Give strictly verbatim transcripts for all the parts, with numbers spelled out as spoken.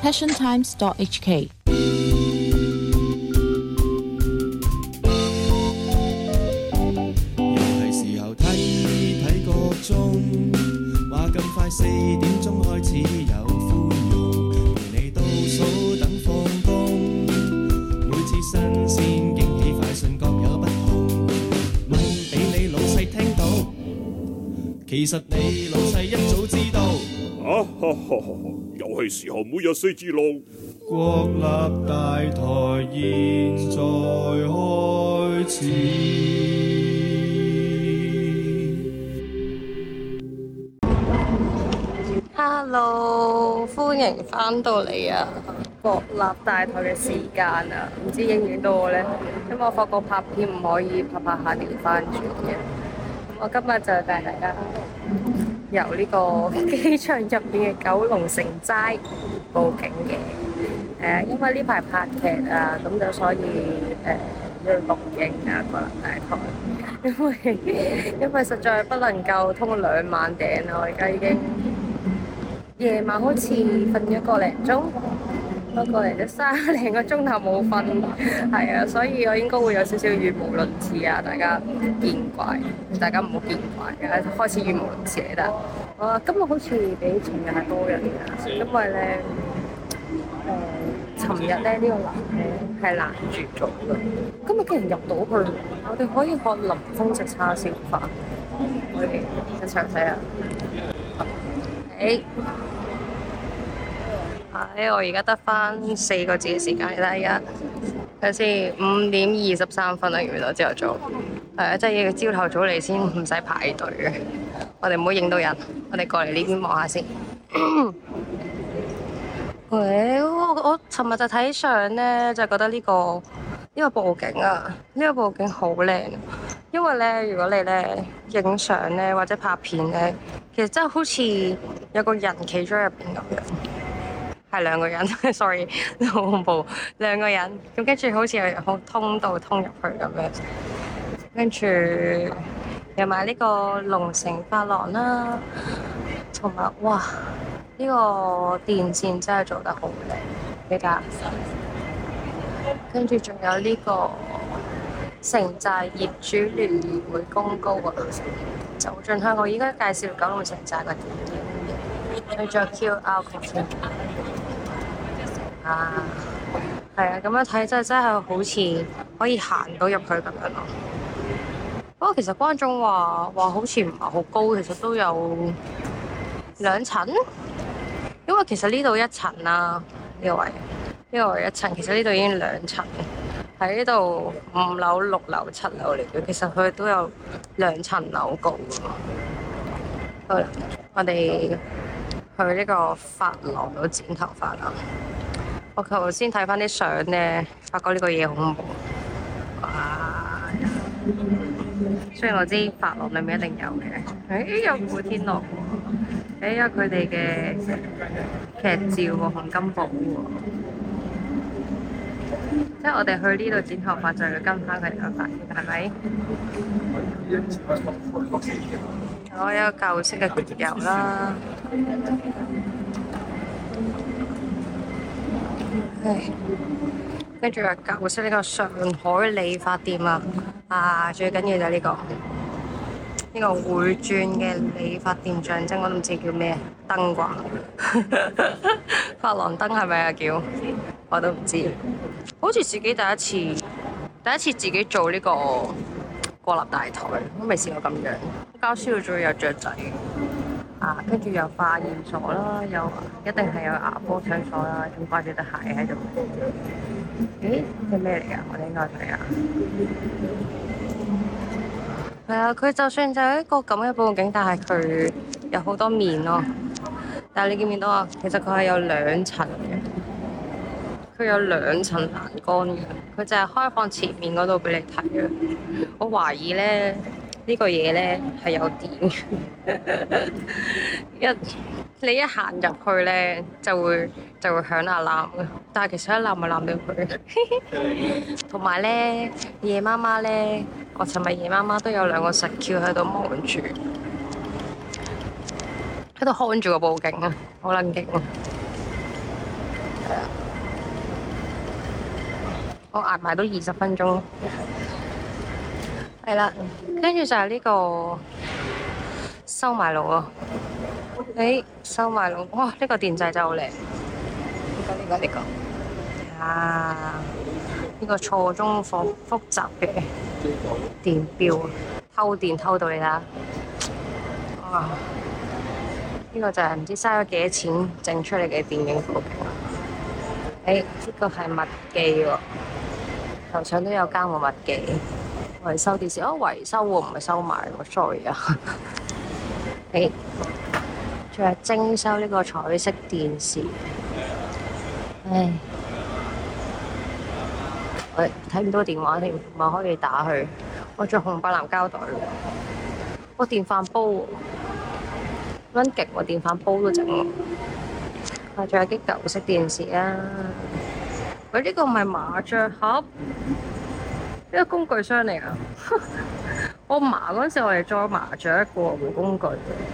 passion times dot h k。 快四點鐘開始有歡容，陪你倒數等放工。每次新鮮驚喜快訊各有不同，問俾你老細聽到，其實你老細一早知道。 啊哈哈哈！又係時候每日四字路。 國立大台現在開始。 Hello，歡迎翻到嚟啊！國立大台嘅時間啊，唔知應唔應到我呢？因為我發覺拍片唔可以拍拍下調翻轉嘅。我今日就帶大家由呢個機場入邊嘅九龍城齋報警嘅。誒、呃，因為呢排拍劇啊，咁就所以誒、呃、要錄影啊，國立大台。因為因為實在不能夠通兩晚頂啦，我而家已經。夜晚好似瞓咗個零鐘，不過嚟咗三零個鐘頭冇瞓，係啊，所以我應該會有少少語無倫次啊，大家見怪，大家唔好見怪嘅，開始語無倫次嚟啦。啊，今日好似比前日係多人㗎，因為咧誒，尋日咧呢個男嘅係攔住咗㗎，今日竟然入到去，我哋可以學林峰食叉燒飯，可以一齊睇下。誒，係我而家得翻四個字嘅時間啦，而家睇先，五點二十三分啦，原來朝頭早，係啊，即係要朝頭早嚟先唔使排隊嘅。我哋唔好影到人，我哋過嚟呢邊望下先。喂，我我尋日就睇相咧，就覺得呢個呢個佈景啊，呢個佈景好靚。因為咧，如果你咧影相咧或者拍片咧，其實真係好似有個人企咗入邊咁樣，係兩個人，sorry，好恐怖，兩個人咁跟住好似有好通道通入去咁樣，跟住有埋呢個龍城髮廊啦，同埋哇呢個電線真係做得好靚，你睇下，跟住仲有呢個城寨業主聯誼會公告啊！走進香港，依家介紹九龍城寨嘅電影，佢仲有 Q R code 啊，係啊，咁樣睇真係真係好似可以行到入去咁樣咯。不過其實觀眾話話好似唔係好高，其實都有兩層，因為其實呢度一層啦，呢個位呢個位一層，其實呢度已經兩層。喺呢度五樓、六樓、七樓嚟嘅，其實佢都有兩層樓高。好啦，我哋去呢個髮廊度剪頭髮啦。我頭先睇翻啲相咧，發覺呢個嘢好恐怖。哇！雖然我知髮廊裏面一定有嘅，誒有古天樂喎，誒有佢哋嘅劇照喎，洪金寶喎。即係我哋去呢度剪頭髮就要跟翻佢哋嘅髮型，係咪？我有舊式嘅焗油啦，唉，跟住有舊式呢個上海理髮店啊，啊最緊要就係呢個呢個會轉嘅理髮店象徵，我都唔知叫咩燈啩，髮廊燈係咪啊叫？我都唔知。好似自己第一次，第一次自己做呢個國立大台，都未試過咁樣。搞笑仲要有雀仔，啊，跟住有化驗所啦，有一定係有牙科診所啦，仲掛住對鞋喺度。咦？係咩嚟㗎？我哋應該睇下。係啊，佢就算就係一個咁嘅佈景，但係佢有好多面咯。但係你見唔見到啊？其實佢係有兩層嘅。佢有兩層欄杆嘅，佢就係開放前面嗰度俾你睇嘅。我懷疑咧，呢個嘢咧係有電嘅。一你一行入去咧，就會就會響下攬嘅。但係其實一攬咪攬到佢。同埋咧，夜媽媽咧，我尋日夜媽媽都有兩個實橋喺度望住，喺度看住個佈景啊，好撚勁啊！ 係啊，我捱埋到二十分鐘。係啦，跟住就係呢個收買路啊！誒，收買路，哇！呢個電掣真係好靚。呢個呢個呢個啊！呢個錯綜複複雜嘅電錶，偷電偷到你睇下。哇！呢個就係唔知嘥咗幾多錢整出嚟嘅電影布。誒，呢個係麥記喎，頭上都有加個麥記。維修電視，哦，維修喎，唔係收買喎 ，sorry 啊。誒，仲係徵收呢個彩色電視。唉，我睇唔到電話添，唔係可以打去。我着紅白藍膠袋，我電飯煲喎，撚勁喎，電飯煲都整喎。啊，仲有啲舊式電視啊。佢呢個唔係麻雀盒。呢個工具箱嚟啊！我嫲嗰陣時，我哋裝麻雀一個冇工具。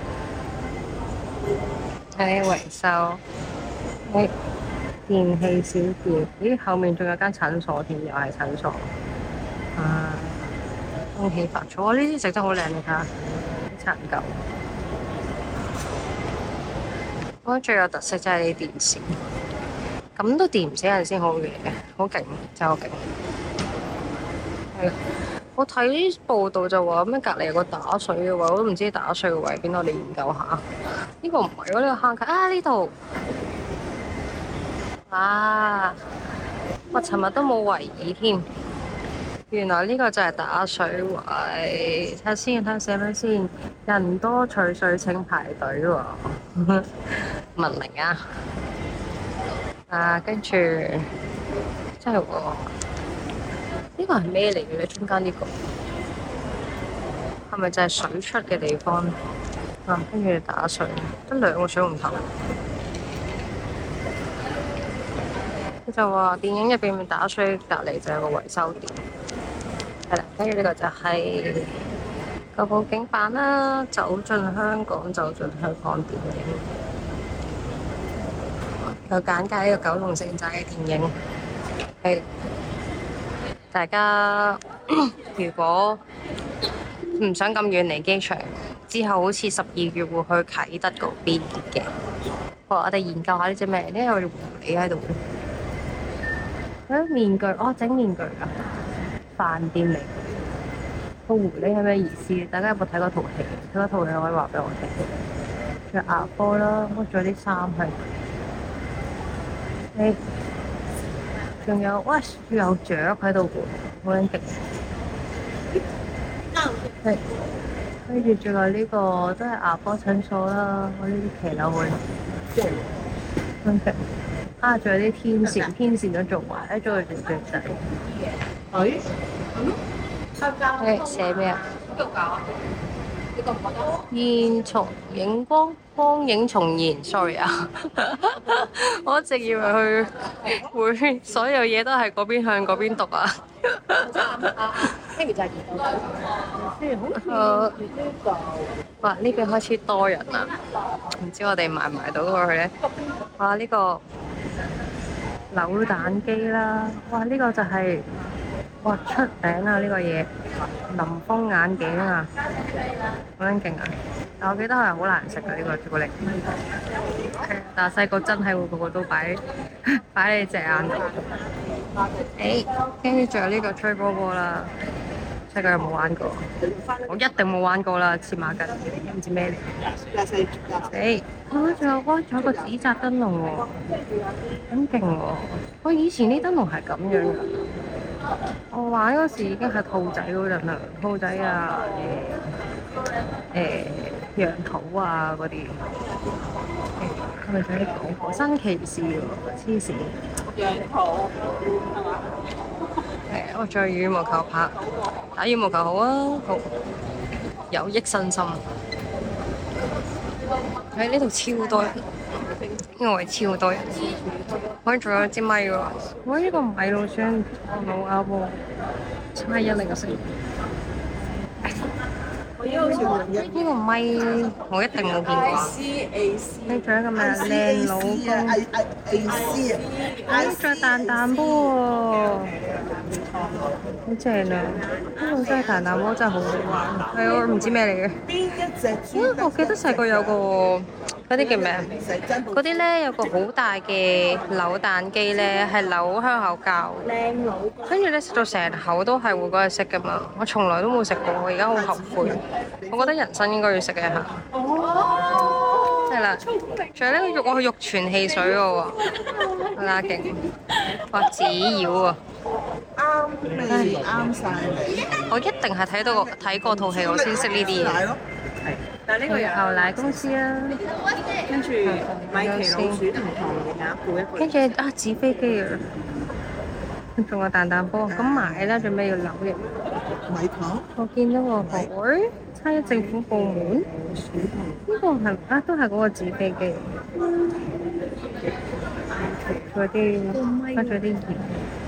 睇維修，誒電器小店，咦後面仲有間診所添，又係診所。啊，恭喜發財！呢啲食得好靚，你睇下，啲殘舊。我覺得最有特色就係呢啲電視，咁都電唔死人先好嘅，好勁，真係好勁。係，我睇報道就話咩隔離有個打水嘅位，我都唔知打水嘅位邊度，我哋研究下。呢個唔係喎，呢個坑渠啊呢度啊，我尋日都冇懷疑添，原來呢個就係打水位。睇下先，睇下寫咩先，人多取水請排隊喎，文明啊！啊，跟住真係喎。呢個係咩嚟嘅咧？中間呢個係咪就係水出嘅地方啊？跟住打水，得兩個水龍頭。佢就話電影入邊咪打水，隔離就有個維修店。係啦，跟住呢個就係個報警版啦，走進香港，走進香港電影。有簡介呢個九龍城寨嘅電影。係。大家如果唔想咁遠離機場，之後好似十二月會去啟德嗰邊嘅。好，我哋研究下呢隻咩？呢個狐狸喺度。誒面具，哦整面具啊！飯店嚟。個狐狸係咩意思？大家有冇睇過套戲？睇過套戲可以話俾我聽。着牙科啦，我着啲衫係。誒。仲有，哇！有雀喺度喎，好撚勁。係，跟住仲有呢個都係牙科診所啦，我呢啲騎樓會。真勁！啊，仲有啲天線，天線都做埋，一做就最仔。誒？誒寫咩啊？現重影光，光影重現 ，sorry 啊，我一直以為佢會所有嘢都係嗰邊向嗰邊讀啊。呢邊就係研究組。誒，哇！呢邊開始多人啦，唔知我哋埋唔埋到過去咧？哇！呢個扭蛋機啦，哇！呢個就係。哇！出名啊呢個嘢，林峰眼鏡啊，好撚勁啊！但我記得係好難食㗎呢個朱古力，但係細個真係會個個都擺擺你隻眼度。誒，跟住仲有呢個吹波波啦，細個有冇玩過？我一定冇玩過啦，黐孖筋，唔知咩嚟。誒，啊仲有哇，仲有個紙紮燈籠喎，好勁喎！我以前啲燈籠係咁樣㗎。我玩嗰時已經係兔仔嗰陣啦，兔仔啊，誒、誒、羊肚啊嗰啲，係咪想啲廣告？新奇士喎，黐線！羊肚係嘛？誒，我仲有羽毛球拍，打羽毛球好啊，好有益身心。喺呢度超多人，因為超多人。我仲有支咪喎，我呢個米路算老鴨喎，差一零四。我呢個呢個咪我一定冇見過。你仲有一個咩啊？靚老公。哎，仲有蛋蛋波喎，好正啊！呢個真係蛋蛋波真係好好玩。係我唔知咩嚟嘅。嗯，我記得細個有個嗰啲叫咩啊？嗰啲咧有個好大嘅扭蛋機咧，係扭香口膠。靚佬。跟住咧食到成口都係會嗰日食噶嘛，我從來都冇食過，我而家好後悔。我覺得人生應該要食一下。哦。係啦，仲有呢個肉，我係肉泉汽水嘅喎，好啦勁，哇紙妖啊！啱你啱晒你。我一定係睇到個睇過套戲，我先識呢啲嘢。係，但係呢個有牛奶公司啊，跟住米奇老鼠唔同嘅鴨背一個。跟住啊紙飛機啊，仲有蛋蛋波，咁買啦，做咩要扭嘅？米糖。我見到個海。差一政府部門，呢個係啊，都係嗰個紙飛機，嗰啲加咗啲鹽，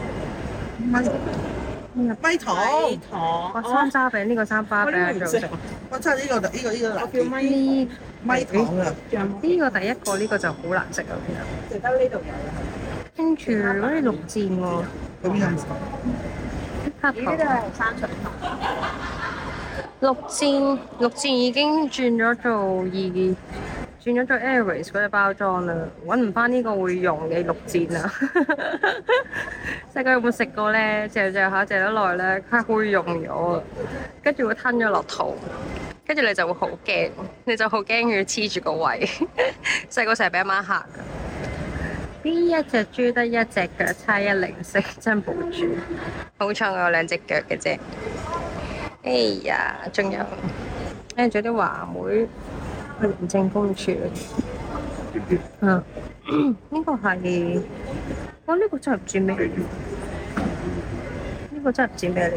米米糖，我山楂餅呢個山楂餅最好食。我真係呢個呢個呢個我叫米米糖啊！呢個第一個呢個就好難食啊，其實。食得呢度有。跟住嗰啲綠箭喎，嗰邊有冇？黑糖。呢度係山水糖。綠箭，綠箭已經轉咗做二，轉咗做 Airways 嗰隻包裝啦，揾唔翻呢個會溶嘅綠箭啦。細個有冇食過咧？嚼嚼下嚼得耐咧，佢會溶咗，跟住會吞咗落肚，跟住你就會好驚，你就好驚要黐住個胃。細個成日俾阿媽嚇㗎。呢一隻豬得一隻腳，差一零四真保住。好彩我有兩隻腳嘅啫。哎呀，仲有，誒，仲有啲華妹，廉政公署，嗯，呢個係，哇，呢個真係唔知咩嚟，呢個真係唔知咩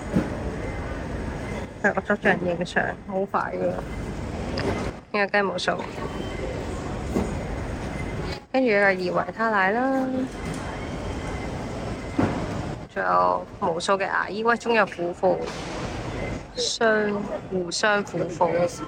嚟，係我作咗人影相，好快嘅，呢個雞毛掃，跟住有個二維他奶啦，仲有無數嘅牙醫，喂，仲有護膚。相互相扶扶，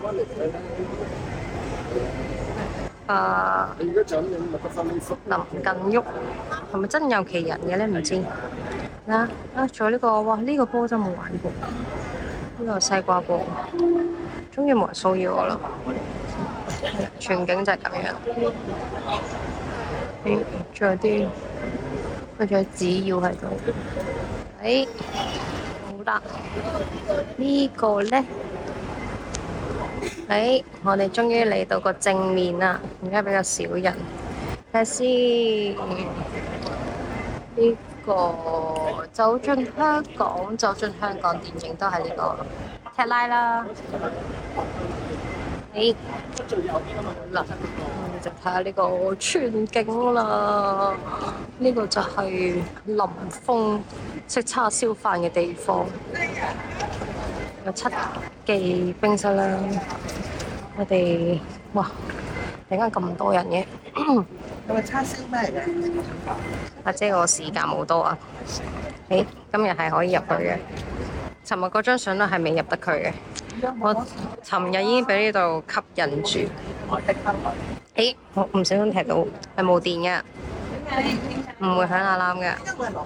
啊，林近旭係咪真有其人嘅咧？唔知啦啊！仲有呢個，哇！呢個波真冇玩過，呢個西瓜波，終於冇人騷擾我啦。全景就係咁樣。誒，仲有啲，佢仲有紙要喺度。誒。啦，呢個咧，誒，我哋終於嚟到個正面啦，而家比較少人。睇下先，呢個走進香港，走進香港電影都係呢個踢拉啦。誒，嗱，我哋就睇下呢個全景啦。呢個就係林峰食叉燒飯嘅地方，有七記冰室啦。我哋哇，突然間咁多人嘅，係咪叉燒咩嚟嘅？或者我時間冇多啊？誒，今日係可以入去嘅。尋日嗰張相咧係未入得去嘅。我尋日已經俾呢度吸引住。誒，我唔小心踢到，係冇電嘅。唔會響阿攬嘅。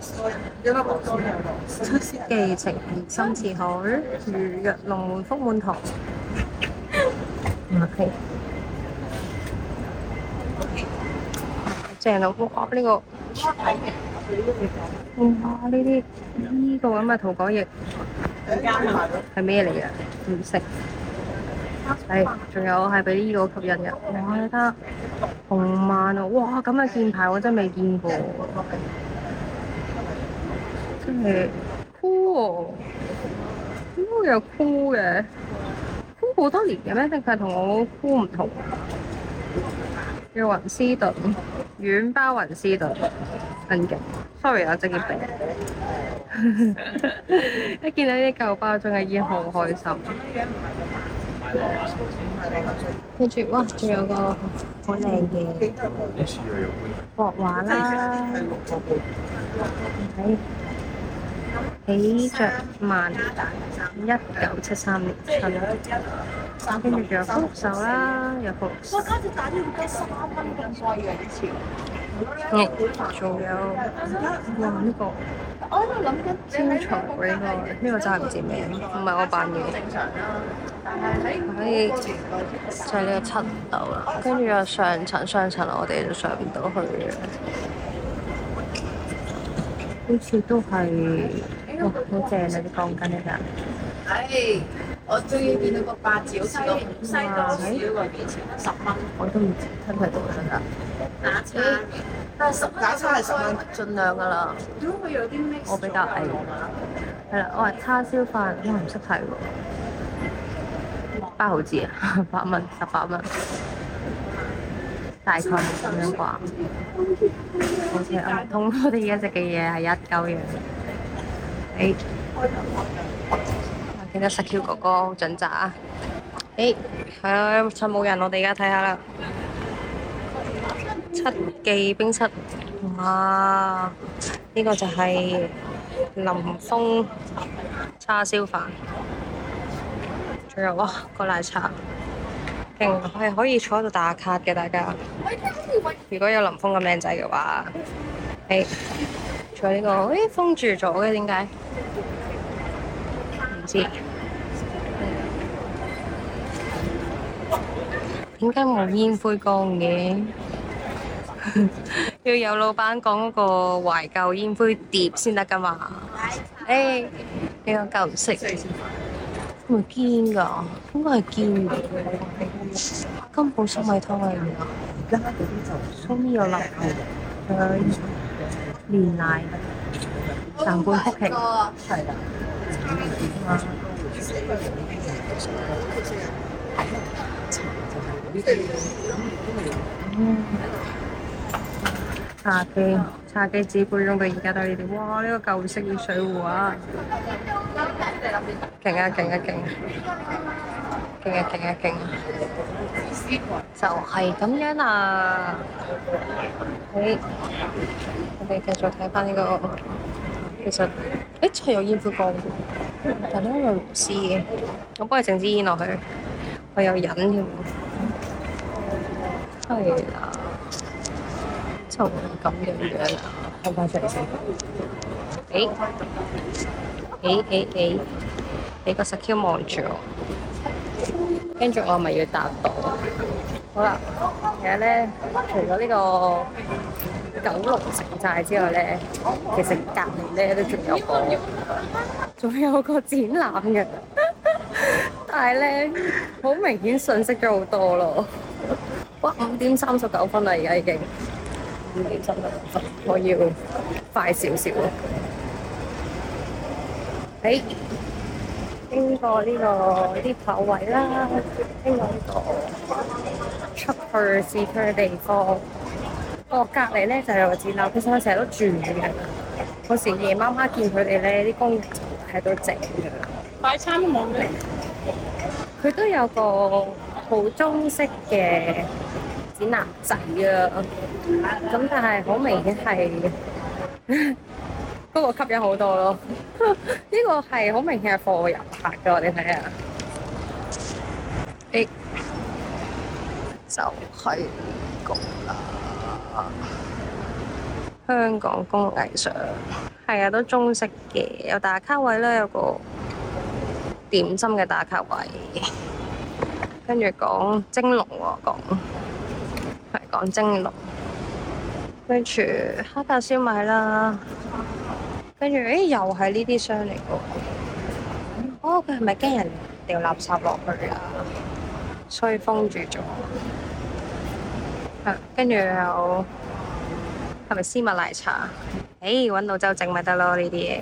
寄情怡心似海，如若龍門福滿堂。OK。正啊！哇，呢個哇呢啲呢個咁嘅塗改液係咩嚟嘅？唔識。係，仲有係俾呢個吸引嘅。哇！你睇下紅曼啊！哇！咁嘅箭牌我真係未見過，真係酷喎！點解會有酷嘅？酷好多年嘅咩？定係同我酷唔同？叫雲斯頓，軟包雲斯頓，真嘅。Sorry 啊，職業病。一見到啲舊包裝嘅已經好開心。跟住哇，仲有個好靚嘅國畫啦，係喜着萬年，一九七三年春，跟住仲有福壽啦，有福壽。 我家隻蛋要加三蚊咁貴嘅以前。 嗯，仲有哇呢、這個我喺度諗緊招財喎呢個，呢、這個真係唔知咩，唔係我扮嘅。可以就係呢個七樓啦，跟住有上層，上層我哋就上唔到去嘅。好似都係，哇好正啊啲鋼筋呢間。 唉，我終於見到個八字好似個西多士嗰個幾錢？十蚊。 我都唔知睇唔睇到真㗎。 打叉，但係十打叉係十蚊。 盡量㗎啦。 如果佢有啲 mix， 我比較矮。係啦，我話叉燒飯，我唔識睇喎。八毫子啊，八蚊，十八蚊。大概係咁樣啩。好似啊，同我哋而家食嘅嘢係一鳩樣。誒，見到實 Q 哥哥好準紮啊！誒，係啊，趁冇人，我哋而家睇下啦。七記冰室，哇！呢個就係林峰叉燒飯，仲有哇個奶茶。勁係可以坐喺度打卡嘅，大家。如果有林峰咁靚仔嘅話，誒，仲有呢個，誒封住咗嘅點解？唔知。點解冇煙灰缸嘅？要有老闆講嗰個懷舊煙灰碟先得㗎嘛？誒，呢個舊式。係咪堅㗎？應該係堅嘅。金寶粟米湯係唔得，所以有粒佢連奶藍罐曲奇係啦。嗯，茶記茶記紙杯用到而家都係呢啲，哇！呢、這個舊式嘅水壺啊，勁啊勁啊勁！勁啊勁啊勁！就係咁樣啊！誒，我哋繼續睇翻呢個，其實誒係有煙灰缸嘅，但係咧有螺絲嘅，我幫佢整支煙落去，我有忍添，係啦，就係咁樣樣啦，開翻出嚟先。誒誒誒誒，俾個實 Q 望住我。跟住我咪要搭到，好啦。其實咧，除咗呢個九龍城寨之外咧，其實隔離咧都仲有個，仲有個展覽嘅。但係咧，好明顯遜色咗好多咯。哇！五點三十九分啦，而家已經五點三十九分，我要快少少。誒。經過呢個啲跑位啦，經過呢個出去市區嘅地方。哦，隔離咧就有個展覽，其實我成日都住嘅。有時夜晚黑見佢哋咧，啲工人喺度整嘅。 快餐都冇咩？ 佢都有個好中式嘅展覽仔啊，咁但係好明顯係。嗰個吸引好多咯，呢個係好明顯係貨遊客嘅，我哋睇下。誒，就係咁啦。香港工藝上係啊，都中式嘅，有打卡位啦，有個點心嘅打卡位，跟住講蒸籠喎，講係講蒸籠，跟住蝦餃燒賣啦。跟住，誒又係呢啲箱嚟嘅。哦，佢係咪驚人掉垃圾落去啊？所以封住咗。係，跟住有係咪絲襪奶茶？誒，揾到就整咪得咯呢啲嘢。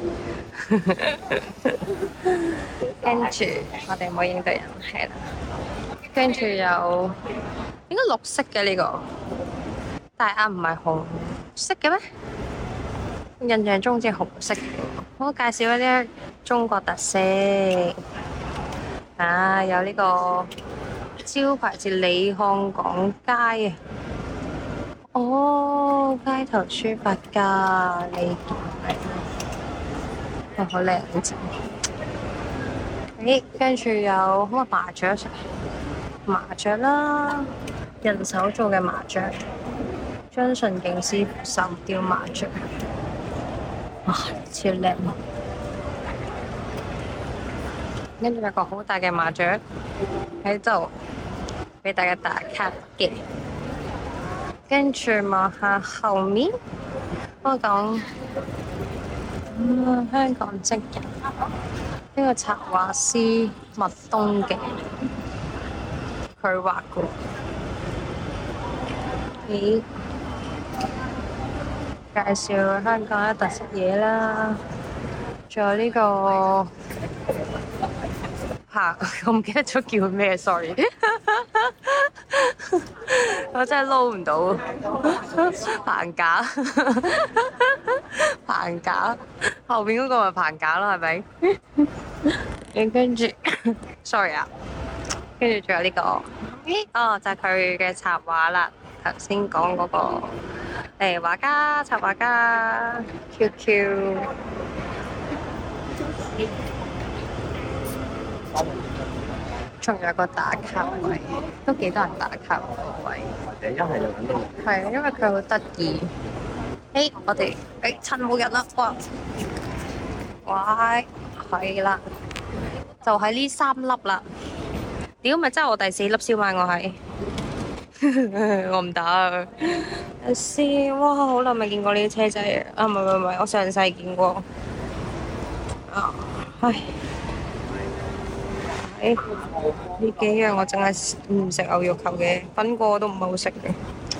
跟住我哋冇影對人，係啦。跟住有應該綠色嘅呢個，但係啊唔係紅色嘅咩？印象中好似紅色嘅，我介紹一啲中國特色啊，有呢個招牌字李漢港街啊，哦，街頭書法家李係好靚字。誒，跟住有乜麻雀食？麻雀啦，人手做嘅麻雀，張純景師傅手雕麻雀，哇，超靚！跟住有個好大嘅麻雀喺度俾大家打卡嘅。跟住望下後面，香港，嗯，香港職人呢個插畫師麥東嘅，佢畫嘅。咦？介紹香港嘅特色嘢啦，仲有呢個棚，我唔記得咗叫咩 ，sorry， 我真係撈唔到棚架，棚架後邊嗰個咪棚架咯，係咪？你跟住，sorry 啊，跟住仲有呢個，咦？哦，就係佢嘅插畫啦。頭先講嗰個誒畫家、插畫家 Q Q。仲有個打卡位，都幾多人打卡個位。誒，一係就肯定係，因為佢好得意。誒，我哋誒趁冇人啦，哇！喂，係啦，就係呢三粒啦。屌，咪真係我第四粒燒賣，我係我唔打啊！先，哇，好耐未見過呢啲車仔啊！唔係唔係唔係，我上世見過。啊，唉。誒，呢幾樣我淨係唔食牛肉球嘅，粉果都唔係好食嘅。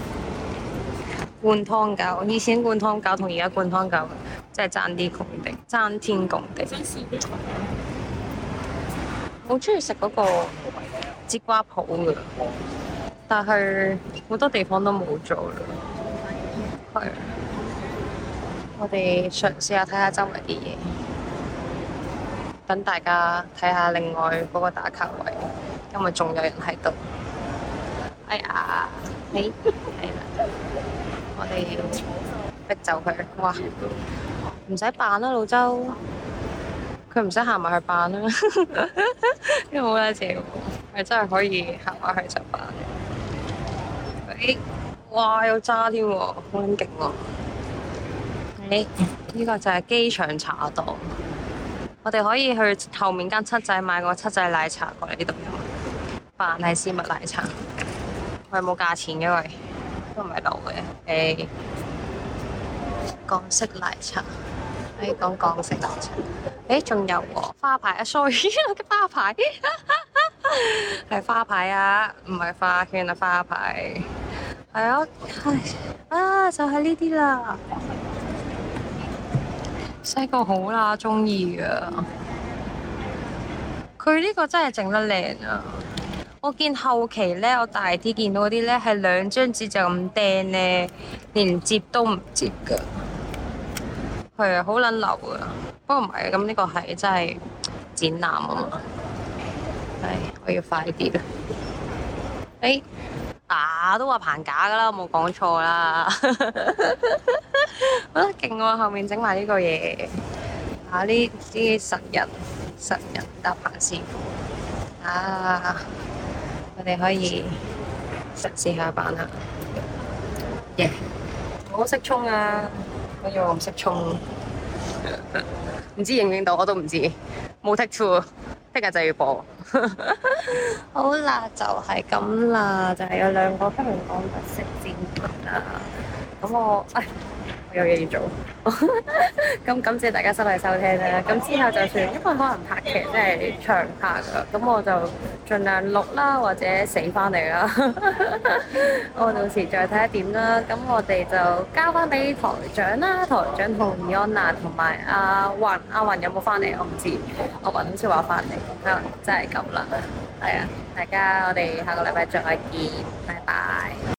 灌湯餃，以前灌湯餃同而家灌湯餃真係爭啲共地，爭天共地。我好中意食嗰個節瓜鋪嘅，但係好多地方都冇做啦。係，我哋嘗試下睇下周圍啲嘢。等大家睇下另外嗰個打卡位，因為仲有人喺度。哎呀，你係啦，我哋逼走佢。哇，唔使扮啦，老周，佢唔使行埋去扮啦，因為好多謝喎，係真係可以行埋去就扮。誒，哇，有渣添喎，好撚勁喎！誒，呢個就係機場茶檔。我哋可以去後面間七仔買個七仔奶茶過嚟呢度飲，扮係絲襪奶茶。我係冇價錢嘅喂，都唔係流嘅。誒，港式奶茶，可以講港式奶茶。誒，仲有喎花牌啊 ，sorry， 花牌係花牌啊，唔係花圈啊，花牌。係啊，係啊，就係呢啲啦。細個好啦，中意噶。佢呢個真係整得靚啊！我見後期咧，我大啲見到嗰啲咧係兩張紙就咁釘咧，連摺都唔摺噶。係啊，好撚流啊！不過唔係，咁呢個係真係展覽啊嘛。係，我要快啲啦。誒、哎，啊都話棚架噶啦，冇講錯啦。覺得勁喎，後面整埋呢個嘢，啊呢啲實人實人搭棚師傅，啊我哋可以嘗試下扮下，耶、yeah！我識衝啊，我以為我唔識衝，唔知影唔影到我都唔知，冇 take two，聽日就要播。好啦，就係咁啦，就係、是、有兩個香港特色展覽啦，咁我唉。有嘢要做，咁感謝大家收睇收聽啦。咁之後就算，因為可能拍劇真係長拍㗎，咁我就盡量錄啦，或者死翻嚟啦。我到時再睇下點啦。咁我哋就交翻俾台長啦，台長同伊安娜同埋阿雲，阿雲有冇翻嚟？我唔知，阿雲好似話翻嚟，可能真係咁啦。係啊，大家我哋下個禮拜再見，拜拜。